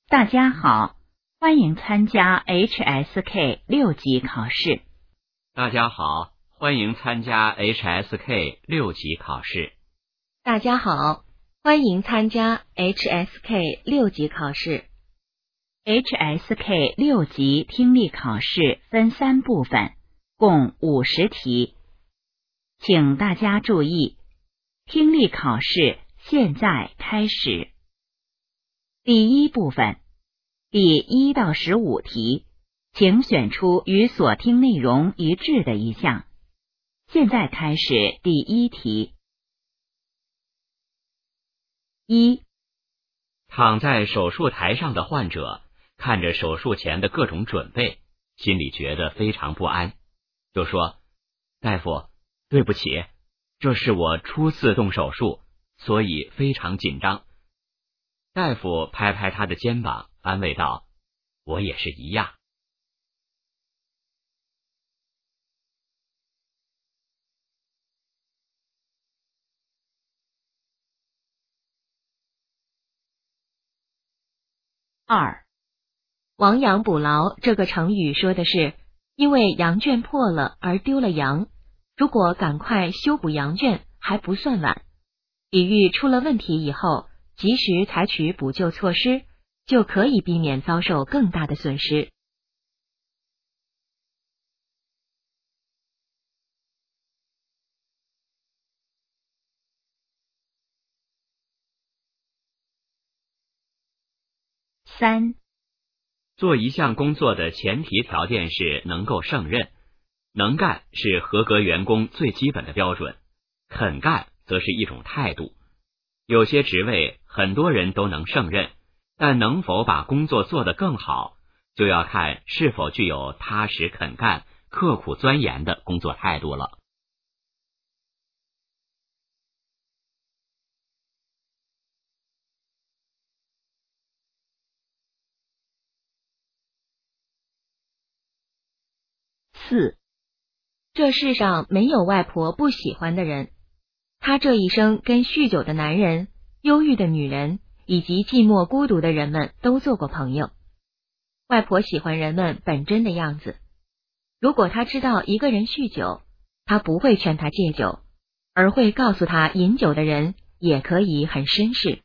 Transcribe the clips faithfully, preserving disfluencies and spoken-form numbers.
大家好，欢迎参加 H S K 六级考试。 大家好，欢迎参加 H S K 六级考试。 大家好，欢迎参加 H S K 六级考试。 H S K 六级听力考试分三部分，共五十题。请大家注意，听力考试现在开始。第一部分，第一到十五题，请选出与所听内容一致的一项。现在开始第一题。一， 躺在手术台上的患者看着手术前的各种准备，心里觉得非常不安，就说：大夫，对不起，这是我初次动手术，所以非常紧张。大夫拍拍他的肩膀，安慰道：我也是一样。 二， 亡羊补牢这个成语说的是因为羊圈破了而丢了羊，如果赶快修补羊圈还不算晚，比喻出了问题以后及时采取补救措施，就可以避免遭受更大的损失。 三， 做一项工作的前提条件是能够胜任，能干是合格员工最基本的标准，肯干则是一种态度。有些职位很多人都能胜任，但能否把工作做得更好，就要看是否具有踏实肯干、刻苦钻研的工作态度了。 四， 这世上没有外婆不喜欢的人，他这一生跟酗酒的男人、忧郁的女人以及寂寞孤独的人们都做过朋友。外婆喜欢人们本真的样子，如果他知道一个人酗酒，他不会劝他戒酒，而会告诉他饮酒的人也可以很绅士。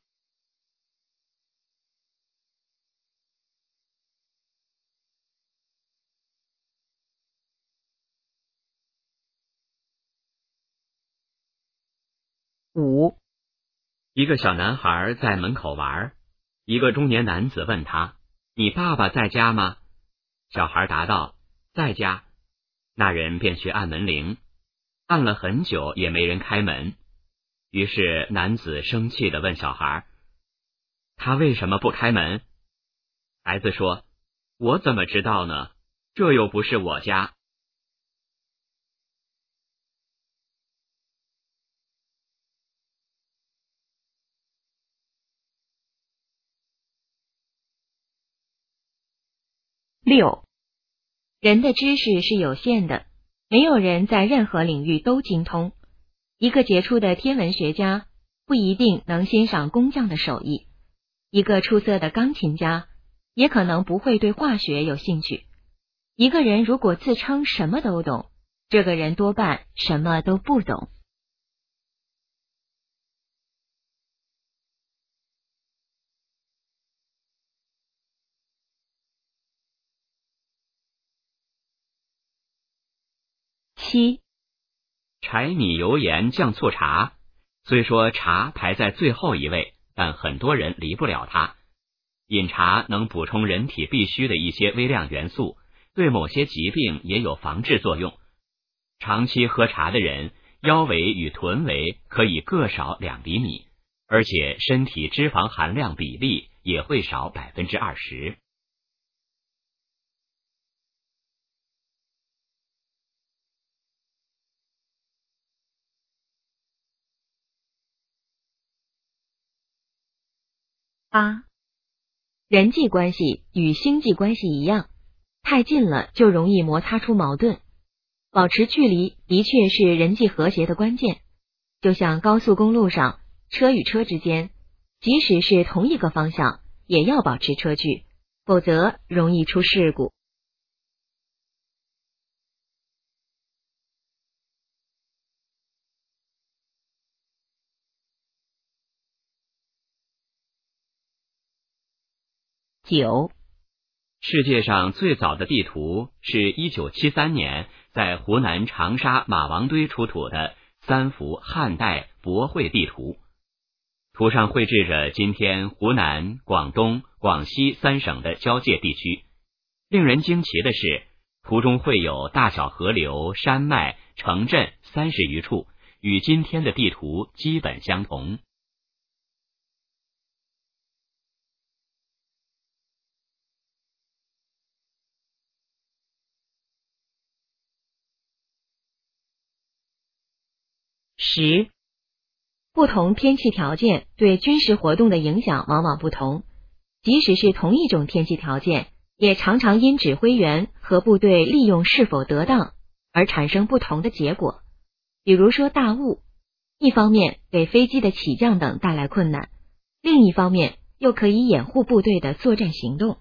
五， 一个小男孩在门口玩，一个中年男子问他：你爸爸在家吗？小孩答道：在家。那人便去按门铃，按了很久也没人开门，于是男子生气地问小孩：他为什么不开门？孩子说：我怎么知道呢？这又不是我家。 六， 人的知识是有限的，没有人在任何领域都精通。一个杰出的天文学家不一定能欣赏工匠的手艺，一个出色的钢琴家也可能不会对化学有兴趣。一个人如果自称什么都懂，这个人多半什么都不懂。 七， 柴米油盐酱醋茶，虽说茶排在最后一位，但很多人离不了它。饮茶能补充人体必需的一些微量元素，对某些疾病也有防治作用。长期喝茶的人，腰围与臀围可以各少两厘米，而且身体脂肪含量比例也会少百分之二十。 八， 人际关系与星际关系一样，太近了就容易摩擦出矛盾。保持距离的确是人际和谐的关键。就像高速公路上，车与车之间，即使是同一个方向，也也要保持车距，否则容易出事故。 九， 世界上最早的地图是一九七三年在湖南长沙马王堆出土的三幅汉代帛绘地图，图上绘制着今天湖南、广东、广西三省的交界地区。令人惊奇的是，图中绘有大小河流、山脉、城镇三十余处，与今天的地图基本相同。 十， 不同天气条件对军事活动的影响往往不同，即使是同一种天气条件，也常常因指挥员和部队利用是否得当而产生不同的结果。比如说大雾，一方面给飞机的起降等带来困难，另一方面又可以掩护部队的作战行动。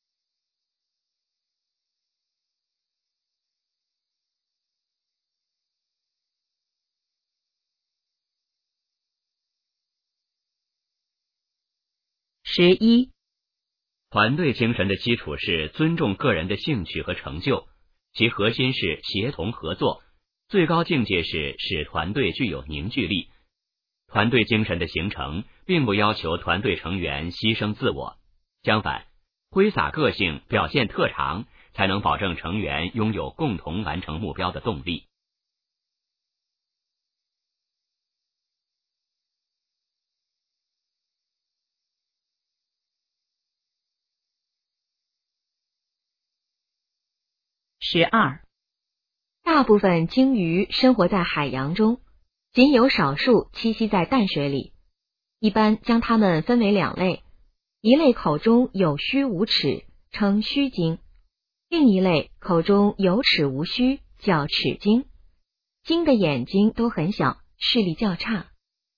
十一， 团队精神的基础是尊重个人的兴趣和成就，其核心是协同合作，最高境界是使团队具有凝聚力。团队精神的形成并不要求团队成员牺牲自我，相反，挥洒个性，表现特长，才能保证成员拥有共同完成目标的动力。 十二， 大部分鲸鱼生活在海洋中，仅有少数栖息在淡水里。一般将它们分为两类，一类口中有须无齿，称须鲸；另一类口中有齿无须，叫齿鲸。鲸的眼睛都很小，视力较差。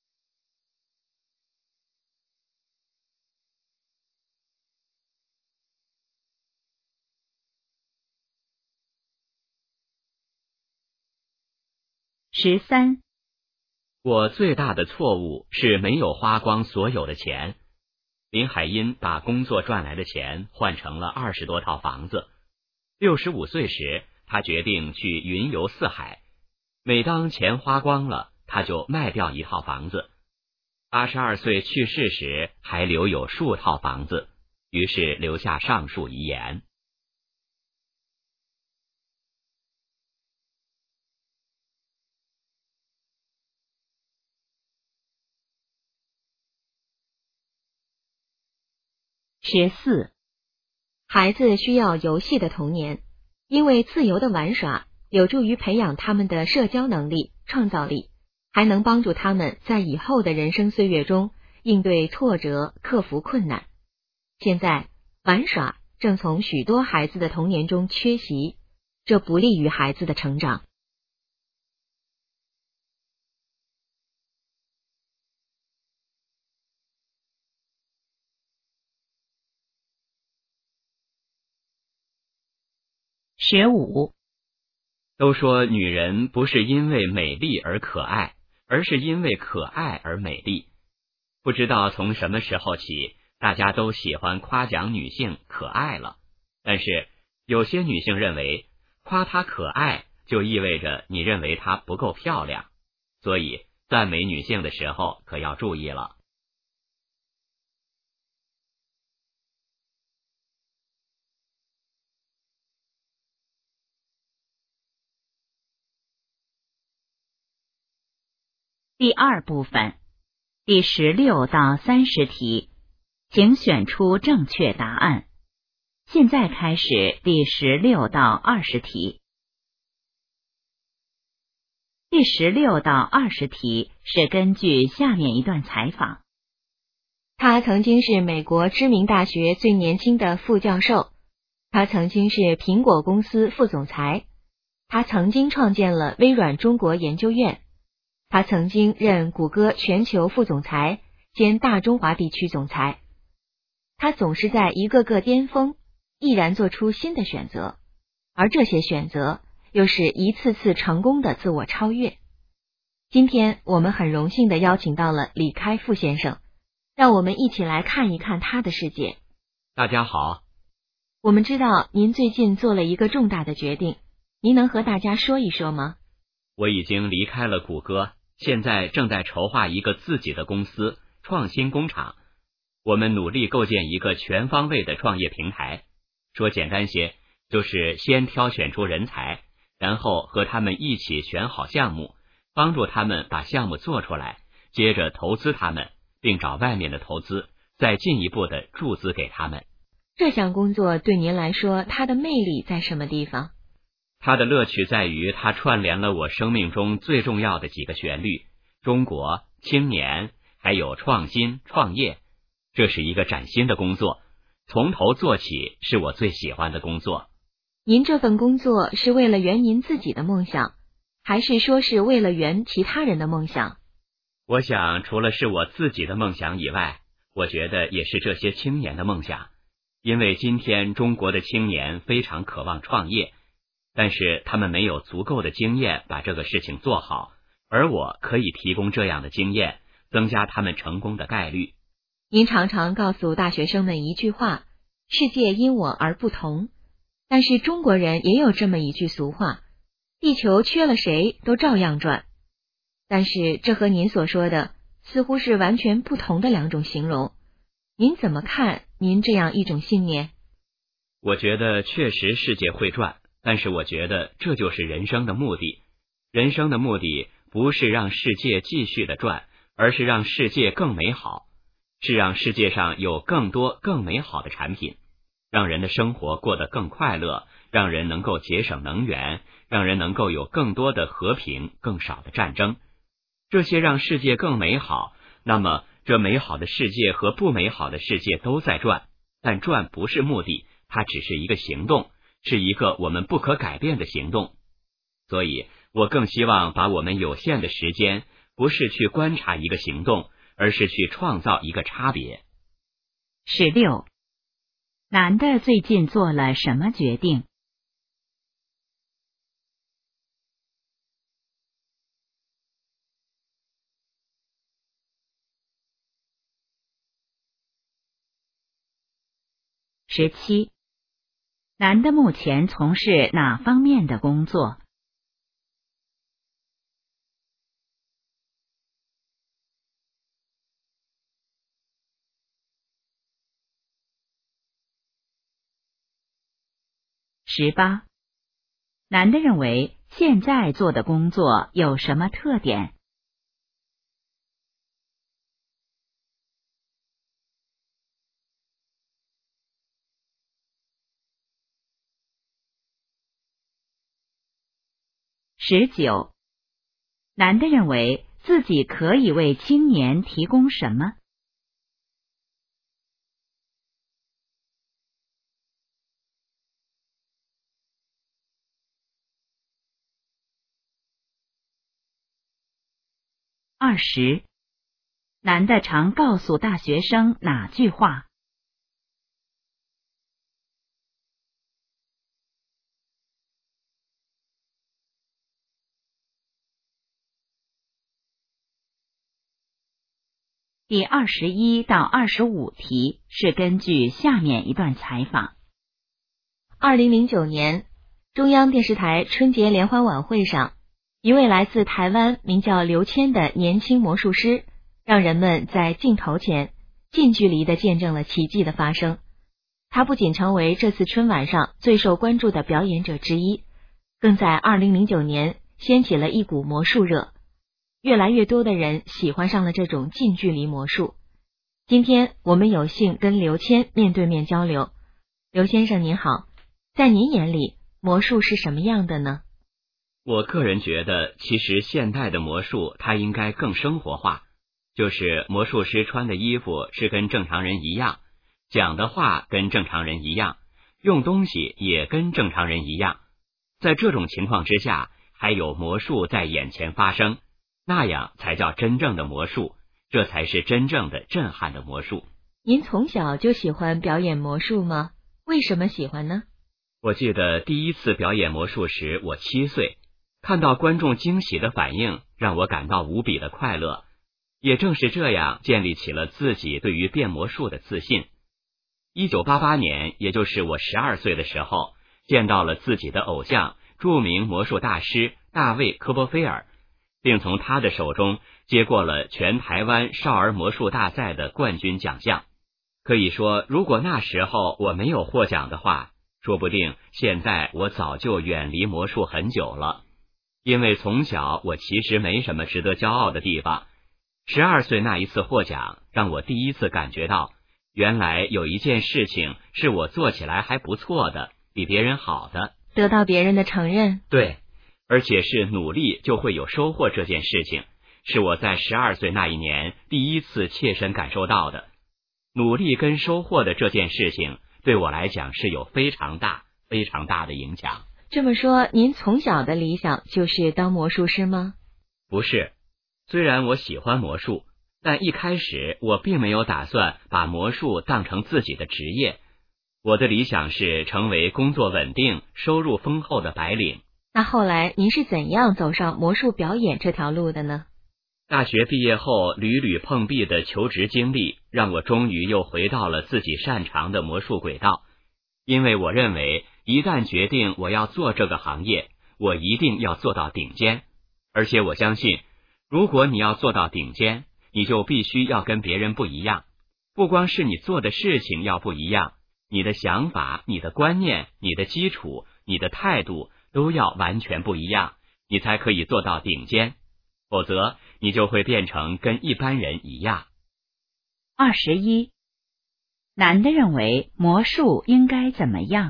十三， 我最大的错误是没有花光所有的钱。林海音把工作赚来的钱换成了二十多套房子。六十五岁时，他决定去云游四海。每当钱花光了，他就卖掉一套房子。八十二岁去世时，还留有数套房子，于是留下上述遗言。 十四， 孩子需要游戏的童年，因为自由的玩耍有助于培养他们的社交能力、创造力，还能帮助他们在以后的人生岁月中应对挫折、克服困难。现在，玩耍正从许多孩子的童年中缺席，这不利于孩子的成长。 十五， 都说女人不是因为美丽而可爱，而是因为可爱而美丽。不知道从什么时候起，大家都喜欢夸奖女性可爱了。但是有些女性认为，夸她可爱就意味着你认为她不够漂亮，所以赞美女性的时候可要注意了。 第二部分，第十六到三十题，请选出正确答案。现在开始第十六到二十题。第十六到二十题是根据下面一段采访。 他曾经是美国知名大学最年轻的副教授，他曾经是苹果公司副总裁，他曾经创建了微软中国研究院，他曾经任谷歌全球副总裁兼大中华地区总裁。 他总是在一个个巅峰，毅然做出新的选择，而这些选择又是一次次成功的自我超越。今天我们很荣幸的邀请到了李开复先生，让我们一起来看一看他的世界。 大家好。 我们知道您最近做了一个重大的决定，您能和大家说一说吗？ 我已经离开了谷歌，现在正在筹划一个自己的公司，创新工厂。我们努力构建一个全方位的创业平台，说简单些，就是先挑选出人才，然后和他们一起选好项目，帮助他们把项目做出来，接着投资他们，并找外面的投资，再进一步的注资给他们。 这项工作对您来说，它的魅力在什么地方？ 它的乐趣在于它串联了我生命中最重要的几个旋律：中国、青年，还有创新、创业。这是一个崭新的工作，从头做起是我最喜欢的工作。 您这份工作是为了圆您自己的梦想，还是说是为了圆其他人的梦想？ 我想除了是我自己的梦想以外，我觉得也是这些青年的梦想。因为今天中国的青年非常渴望创业，但是他们没有足够的经验把这个事情做好，而我可以提供这样的经验，增加他们成功的概率。 您常常告诉大学生们一句话：世界因我而不同。但是中国人也有这么一句俗话：地球缺了谁都照样转。但是这和您所说的似乎是完全不同的两种形容。您怎么看您这样一种信念？ 我觉得确实世界会转，但是我觉得这就是人生的目的。人生的目的不是让世界继续的转，而是让世界更美好，是让世界上有更多更美好的产品，让人的生活过得更快乐，让人能够节省能源，让人能够有更多的和平，更少的战争。这些让世界更美好，那么这美好的世界和不美好的世界都在转，但转不是目的，它只是一个行动，是一个我们不可改变的行动。所以我更希望把我们有限的时间，不是去观察一个行动，而是去创造一个差别。 十六，男的最近做了什么决定？十七，男的目前从事哪方面的工作？十八，男的认为现在做的工作有什么特点？十九，男的认为自己可以为青年提供什么？二十，男的常告诉大学生哪句话？第二十一到二十五题是根据下面一段采访。 二零零九年，中央电视台春节联欢晚会上，一位来自台湾名叫刘谦的年轻魔术师，让人们在镜头前近距离地见证了奇迹的发生。他不仅成为这次春晚上最受关注的表演者之一，更在二零零九年掀起了一股魔术热。越来越多的人喜欢上了这种近距离魔术。今天我们有幸跟刘谦面对面交流。刘先生您好，在您眼里魔术是什么样的呢？ 我个人觉得其实现代的魔术它应该更生活化，就是魔术师穿的衣服是跟正常人一样，讲的话跟正常人一样，用东西也跟正常人一样。在这种情况之下，还有魔术在眼前发生，那样才叫真正的魔术，这才是真正的震撼的魔术。 您从小就喜欢表演魔术吗？为什么喜欢呢？ 我记得第一次表演魔术时，我七岁，看到观众惊喜的反应，让我感到无比的快乐。也正是这样，建立起了自己对于变魔术的自信。一九八八年，也就是我十二岁的时候，见到了自己的偶像，著名魔术大师大卫·科波菲尔，并从他的手中接过了全台湾少儿魔术大赛的冠军奖项。可以说，如果那时候我没有获奖的话，说不定现在我早就远离魔术很久了。因为从小我其实没什么值得骄傲的地方。十二岁那一次获奖，让我第一次感觉到，原来有一件事情是我做起来还不错的，比别人好的。 得到别人的承认。 对，而且是努力就会有收获这件事情，是我在十二岁那一年第一次切身感受到的。努力跟收获的这件事情，对我来讲是有非常大、非常大的影响。 这么说，您从小的理想就是当魔术师吗？ 不是，虽然我喜欢魔术，但一开始我并没有打算把魔术当成自己的职业。我的理想是成为工作稳定、收入丰厚的白领。 那后来您是怎样走上魔术表演这条路的呢？ 大学毕业后屡屡碰壁的求职经历，让我终于又回到了自己擅长的魔术轨道。因为我认为，一旦决定我要做这个行业，我一定要做到顶尖。而且我相信，如果你要做到顶尖，你就必须要跟别人不一样。不光是你做的事情要不一样，你的想法、你的观念、你的基础、你的态度都要完全不一样，你才可以做到顶尖。否则，你就会变成跟一般人一样。 二十一，男的认为魔术应该怎么样？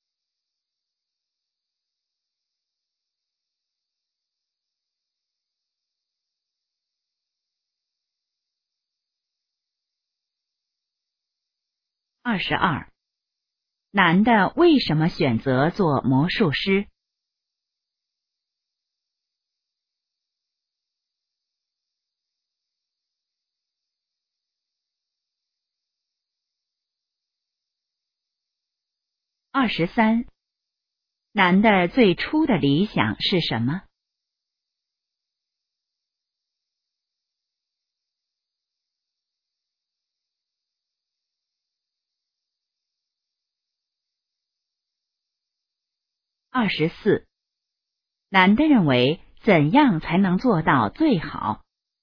二十二，男的为什么选择做魔术师？二十三，男的最初的理想是什么？二十四，男的认为怎样才能做到最好？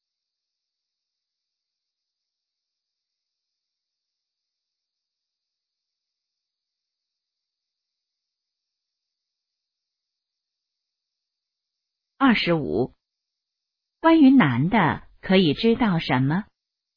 二十五，关于男的可以知道什么？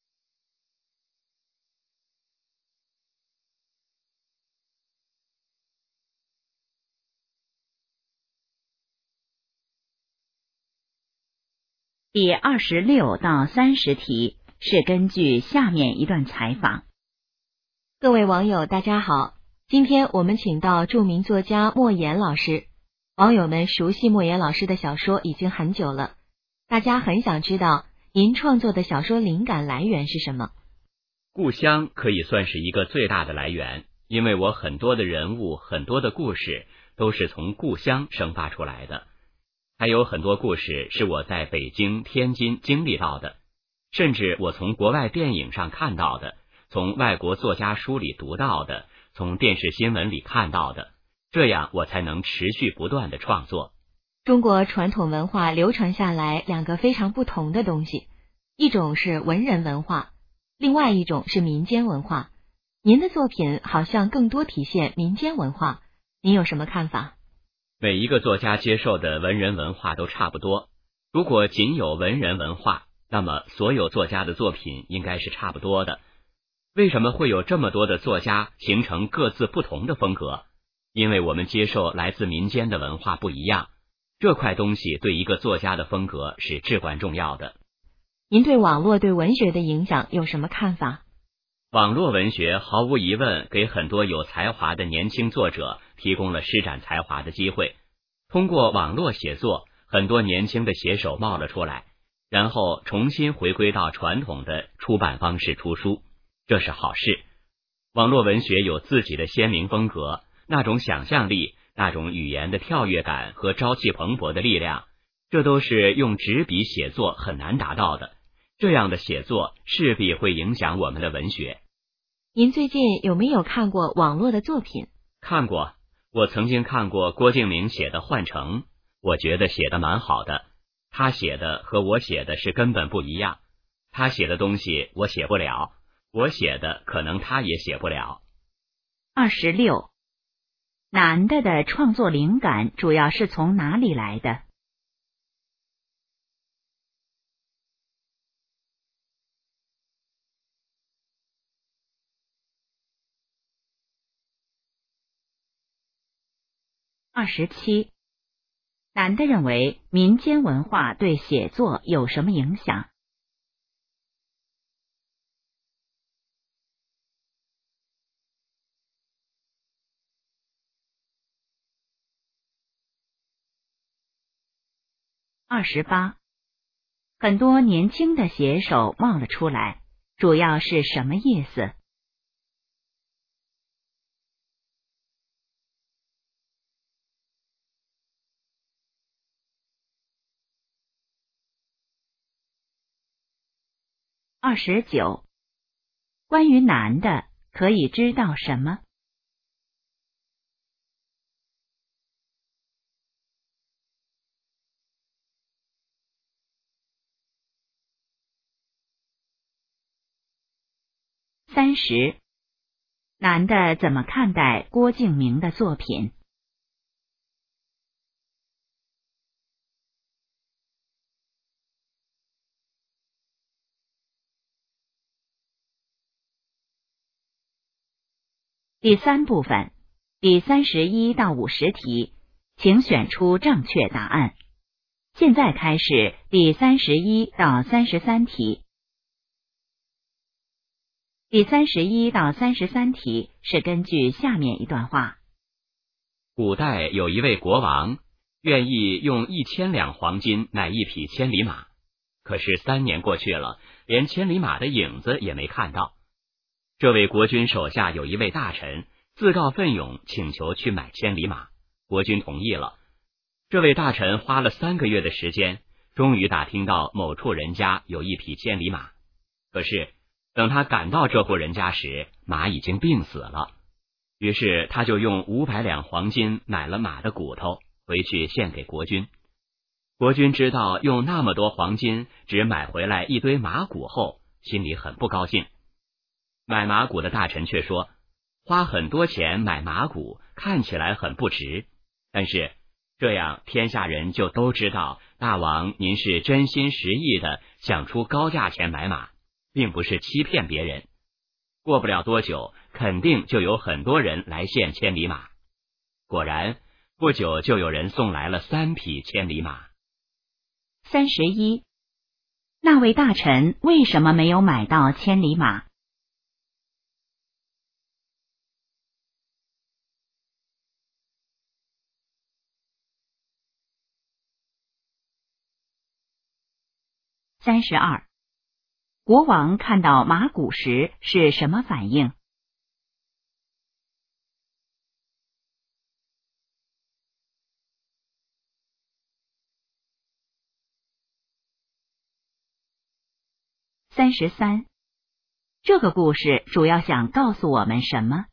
第二十六到三十题是根据下面一段采访。 各位网友大家好，今天我们请到著名作家莫言老师。网友们熟悉莫言老师的小说已经很久了，大家很想知道您创作的小说灵感来源是什么？ 故乡可以算是一个最大的来源，因为我很多的人物、很多的故事都是从故乡生发出来的。还有很多故事是我在北京、天津经历到的，甚至我从国外电影上看到的，从外国作家书里读到的，从电视新闻里看到的，这样我才能持续不断的创作。 中国传统文化流传下来两个非常不同的东西，一种是文人文化，另外一种是民间文化。您的作品好像更多体现民间文化，您有什么看法？ 每一个作家接受的文人文化都差不多，如果仅有文人文化，那么所有作家的作品应该是差不多的。为什么会有这么多的作家形成各自不同的风格？因为我们接受来自民间的文化不一样，这块东西对一个作家的风格是至关重要的。 您对网络对文学的影响有什么看法？ 网络文学毫无疑问给很多有才华的年轻作者提供了施展才华的机会。通过网络写作，很多年轻的写手冒了出来，然后重新回归到传统的出版方式出书。 这是好事。网络文学有自己的鲜明风格，那种想象力，那种语言的跳跃感和朝气蓬勃的力量，这都是用纸笔写作很难达到的。这样的写作势必会影响我们的文学。 您最近有没有看过网络的作品？ 看过，我曾经看过郭敬明写的《幻城》，我觉得写的蛮好的。他写的和我写的是根本不一样，他写的东西我写不了，我写的可能他也写不了。 二十六，男的的创作灵感主要是从哪里来的？二十七，男的认为民间文化对写作有什么影响？二十八，很多年轻的写手冒了出来，主要是什么意思？二十九，关于男的可以知道什么？三十，男的怎么看待郭敬明的作品？第三部分，第三十一到五十题，请选出正确答案。现在开始第三十一到三十三题。第三十一到三十三题是根据下面一段话。 古代有一位国王，愿意用一千两黄金买一匹千里马，可是三年过去了，连千里马的影子也没看到。这位国君手下有一位大臣，自告奋勇请求去买千里马，国君同意了。这位大臣花了三个月的时间，终于打听到某处人家有一匹千里马，可是等他赶到这户人家时，马已经病死了。于是他就用五百两黄金买了马的骨头，回去献给国君。国君知道用那么多黄金只买回来一堆马骨后，心里很不高兴。买马骨的大臣却说，花很多钱买马骨看起来很不值，但是这样天下人就都知道大王您是真心实意的想出高价钱买马，并不是欺骗别人。过不了多久，肯定就有很多人来献千里马。果然，不久就有人送来了三匹千里马。 三十一，那位大臣为什么没有买到千里马？三十二，国王看到马骨时是什么反应？三十三，这个故事主要想告诉我们什么？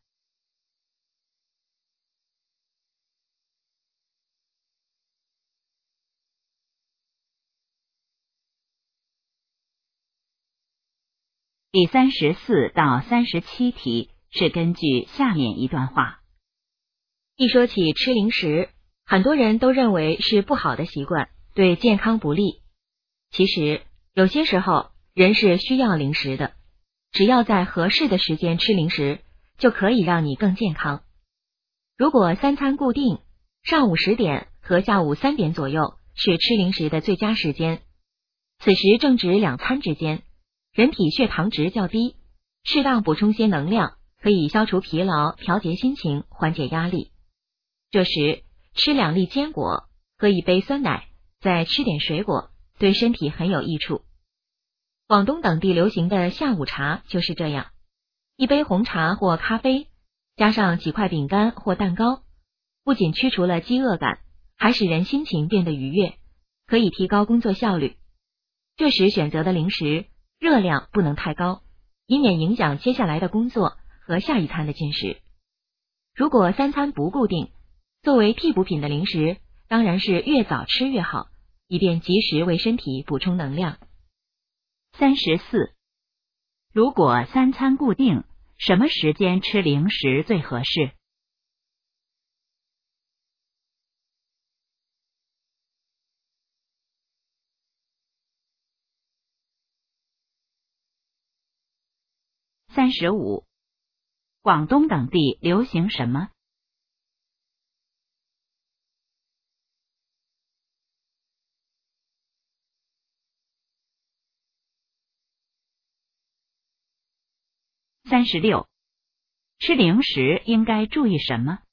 第三十四到三十七题是根据下面一段话。 一说起吃零食，很多人都认为是不好的习惯，对健康不利。其实有些时候人是需要零食的，只要在合适的时间吃零食，就可以让你更健康。如果三餐固定，上午十点和下午三点左右是吃零食的最佳时间，此时正值两餐之间，人体血糖值较低，适当补充些能量，可以消除疲劳，调节心情，缓解压力。这时吃两粒坚果，喝一杯酸奶，再吃点水果，对身体很有益处。广东等地流行的下午茶就是这样， 一杯红茶或咖啡，加上几块饼干或蛋糕，不仅驱除了饥饿感，还使人心情变得愉悦，可以提高工作效率。这时选择的零食热量不能太高，以免影响接下来的工作和下一餐的进食。如果三餐不固定，作为替补品的零食当然是越早吃越好，以便及时为身体补充能量。 三十四，如果三餐固定，什么时间吃零食最合适？三十五，广东等地流行什么？三十六，吃零食应该注意什么？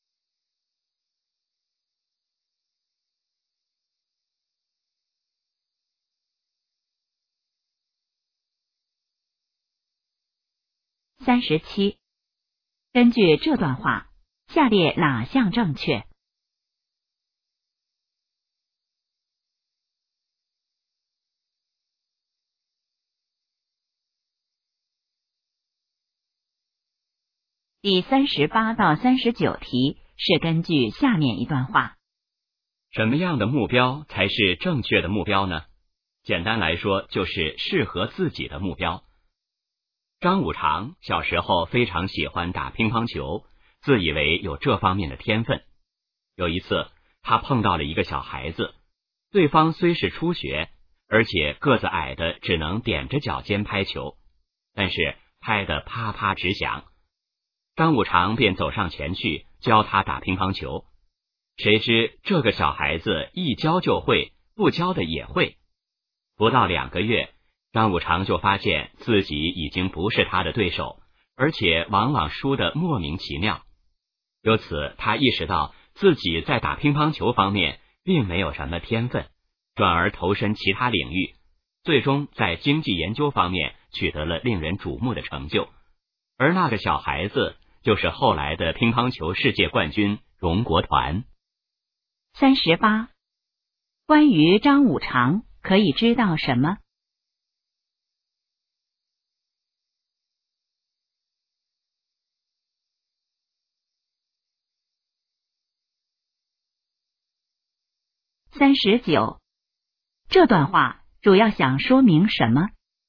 三十七，根据这段话，下列哪项正确？第三十八到三十九题是根据下面一段话。 什么样的目标才是正确的目标呢？简单来说，就是适合自己的目标。张五常小时候非常喜欢打乒乓球，自以为有这方面的天分。有一次，他碰到了一个小孩子，对方虽是初学，而且个子矮的只能踮着脚尖拍球，但是拍得啪啪直响。张五常便走上前去教他打乒乓球，谁知这个小孩子一教就会，不教的也会。不到两个月，张五常就发现自己已经不是他的对手，而且往往输得莫名其妙。由此他意识到自己在打乒乓球方面并没有什么天分，转而投身其他领域，最终在经济研究方面取得了令人瞩目的成就。而那个小孩子就是后来的乒乓球世界冠军荣国团。 三十八，关于张五常可以知道什么？三十九，这段话主要想说明什么？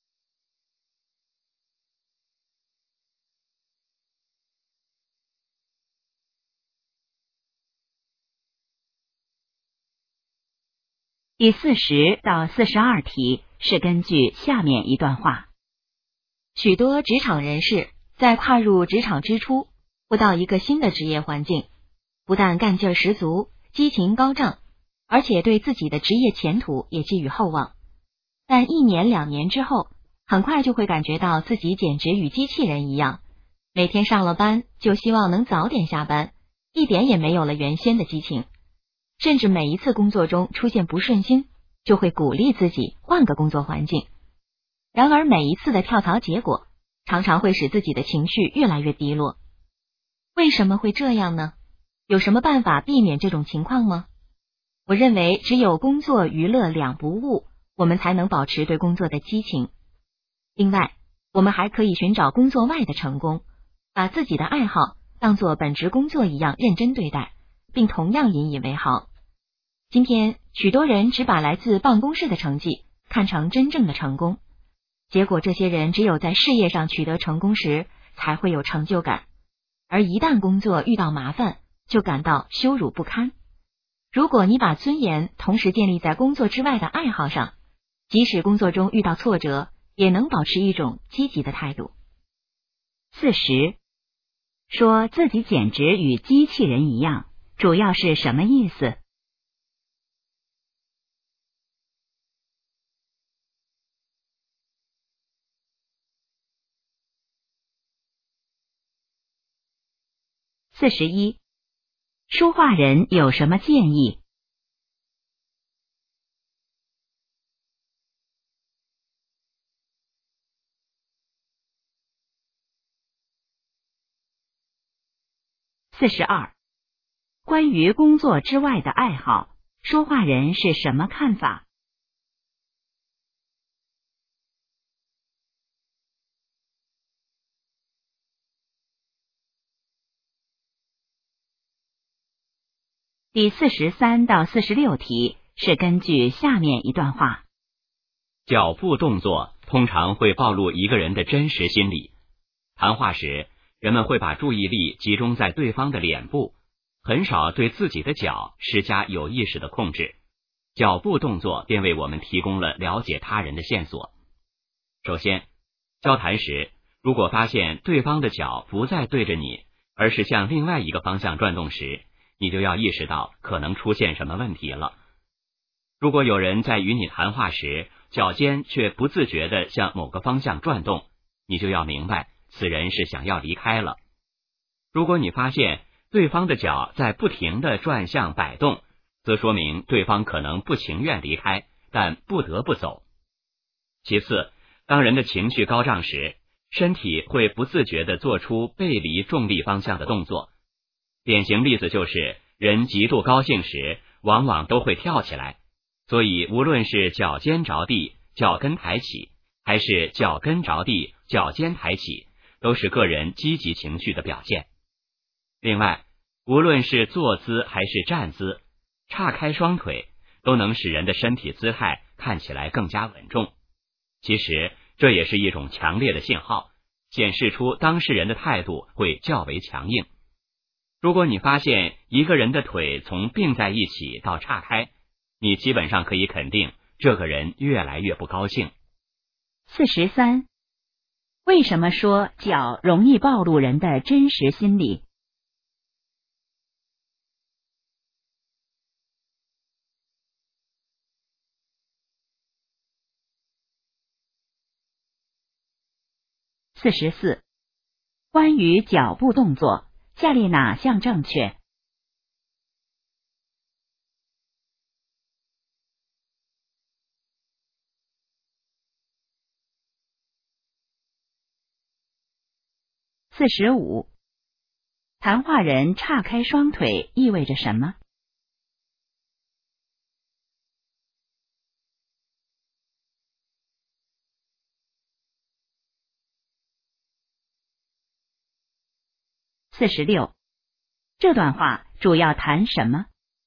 第四十到四十二题是根据下面一段话。 许多职场人士在跨入职场之初，不到一个新的职业环境，不但干劲十足，激情高涨，而且对自己的职业前途也寄予厚望。但一年两年之后，很快就会感觉到自己简直与机器人一样，每天上了班就希望能早点下班，一点也没有了原先的激情。甚至每一次工作中出现不顺心，就会鼓励自己换个工作环境。然而每一次的跳槽结果，常常会使自己的情绪越来越低落。为什么会这样呢？有什么办法避免这种情况吗？我认为只有工作娱乐两不误，我们才能保持对工作的激情。另外，我们还可以寻找工作外的成功，把自己的爱好当作本职工作一样认真对待，并同样引以为豪。今天许多人只把来自办公室的成绩看成真正的成功，结果这些人只有在事业上取得成功时才会有成就感，而一旦工作遇到麻烦，就感到羞辱不堪。如果你把尊严同时建立在工作之外的爱好上，即使工作中遇到挫折，也能保持一种积极的态度。 四十，说自己简直与机器人一样，主要是什么意思？四十一，说话人有什么建议？ 四十二，关于工作之外的爱好，说话人是什么看法？第四十三到四十六题是根据下面一段话。 脚步动作通常会暴露一个人的真实心理。谈话时，人们会把注意力集中在对方的脸部，很少对自己的脚施加有意识的控制。脚步动作便为我们提供了了解他人的线索。首先，交谈时，如果发现对方的脚不再对着你，而是向另外一个方向转动时，你就要意识到可能出现什么问题了。如果有人在与你谈话时，脚尖却不自觉地向某个方向转动，你就要明白此人是想要离开了。如果你发现对方的脚在不停地转向摆动，则说明对方可能不情愿离开，但不得不走。其次，当人的情绪高涨时，身体会不自觉地做出背离重力方向的动作。典型例子就是人极度高兴时，往往都会跳起来。所以无论是脚尖着地，脚跟抬起，还是脚跟着地，脚尖抬起，都是个人积极情绪的表现。另外，无论是坐姿还是站姿，岔开双腿都能使人的身体姿态看起来更加稳重。其实这也是一种强烈的信号，显示出当事人的态度会较为强硬。如果你发现一个人的腿从并在一起到岔开，你基本上可以肯定这个人越来越不高兴。 四十三，为什么说脚容易暴露人的真实心理？四十四，关于脚步动作，下列哪项正确？四十五，谈话人岔开双腿意味着什么？四十六，这段话主要谈什么？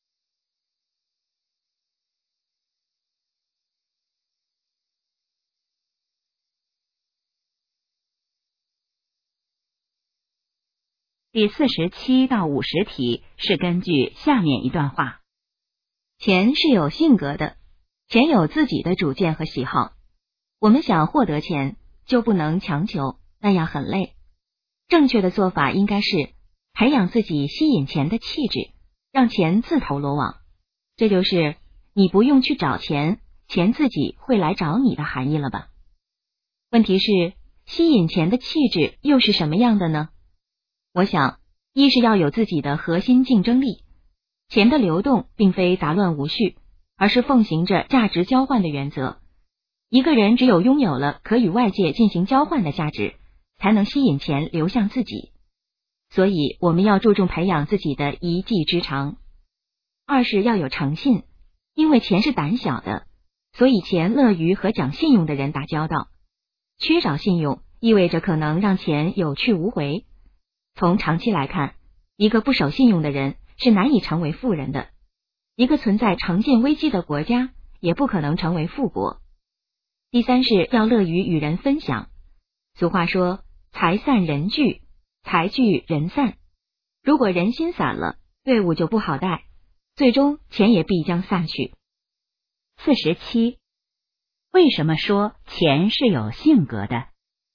第四十七到五十题是根据下面一段话。 钱是有性格的，钱有自己的主见和喜好。我们想获得钱，就不能强求，那样很累。正确的做法应该是培养自己吸引钱的气质，让钱自投罗网。这就是你不用去找钱，钱自己会来找你的含义了吧？问题是，吸引钱的气质又是什么样的呢？我想，一是要有自己的核心竞争力。钱的流动并非杂乱无序，而是奉行着价值交换的原则。一个人只有拥有了可与外界进行交换的价值，才能吸引钱流向自己。所以我们要注重培养自己的一技之长。二是要有诚信，因为钱是胆小的，所以钱乐于和讲信用的人打交道。缺少信用意味着可能让钱有去无回。从长期来看，一个不守信用的人是难以成为富人的，一个存在诚信危机的国家也不可能成为富国。第三是要乐于与人分享。俗话说，财散人聚，财聚人散。如果人心散了，队伍就不好带，最终钱也必将散去。 四十七，为什么说钱是有性格的？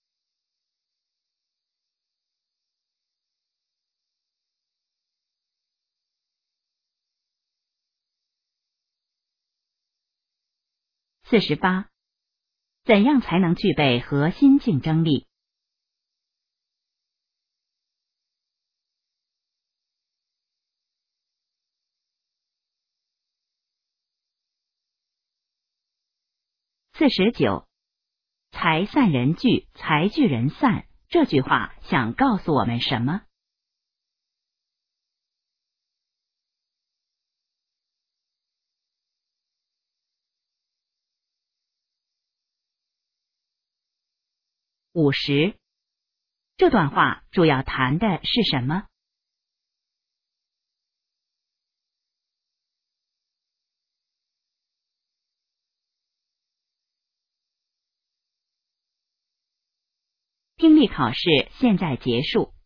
四十八，怎样才能具备核心竞争力？四十九，财散人聚，财聚人散，这句话想告诉我们什么？ 五十。这段话主要谈的是什么？听力考试现在结束。